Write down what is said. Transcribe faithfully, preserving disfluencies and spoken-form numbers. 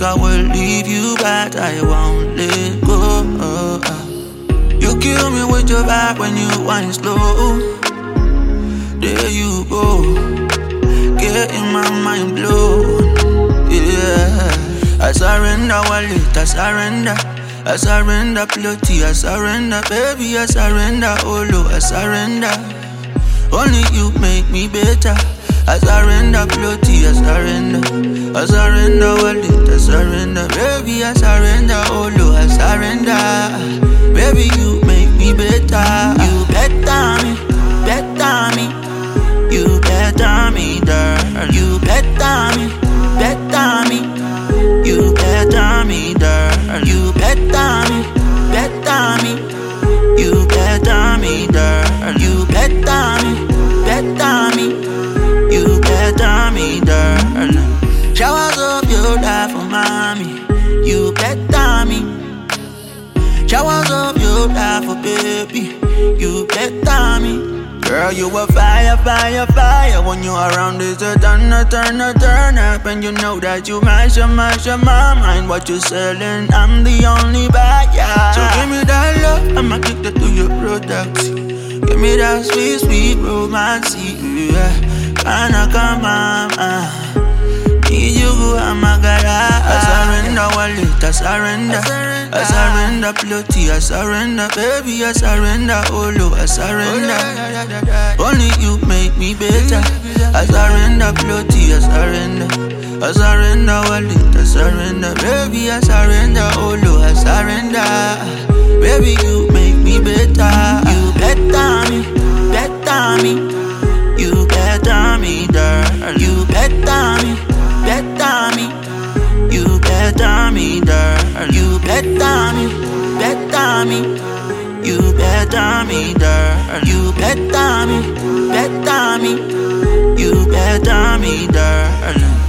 I will leave you, but I won't let go. You kill me with your vibe when you wind slow. There you go, getting my mind blown. Yeah, I surrender, wallet, I surrender. I surrender, plotty, I surrender. Baby, I surrender, oh Lord, I surrender. Only you make me better. I surrender, plotty, I surrender. I surrender, wallet, I surrender. Baby, I surrender, oh Lord, I surrender. Baby, you make me better. You better me, better me. You better me, girl. You better me, better me. You better me, girl. You better me, better me. You better me, girl. You better me, better me. You better me, girl. Showers of your life for mommy. You better me. Showers of your life for baby. You better me. Girl, you a fire, fire, fire. When you around, it's a turn, a turn, a turn up. And you know that you mash, mash, my mind. What you selling, I'm the only buyer. So give me that love, I'm addicted to your products. Give me that sweet, sweet romance. Yeah, kinda come on, uh. Need you, I'm a gara. I surrender, wallet, I surrender. I surrender, plotty, I surrender. Baby, I surrender, oh Lord, I surrender. Only you make me better. I surrender, plotty, I surrender. I surrender, wallet, I surrender. Baby, I surrender, oh Lord, I surrender. Baby, you make me better. You better me, better me. You better me, girl. You better me, better me. You better me, girl. You better me, better me. You better me, girl. You better me, better me. You better me, girl.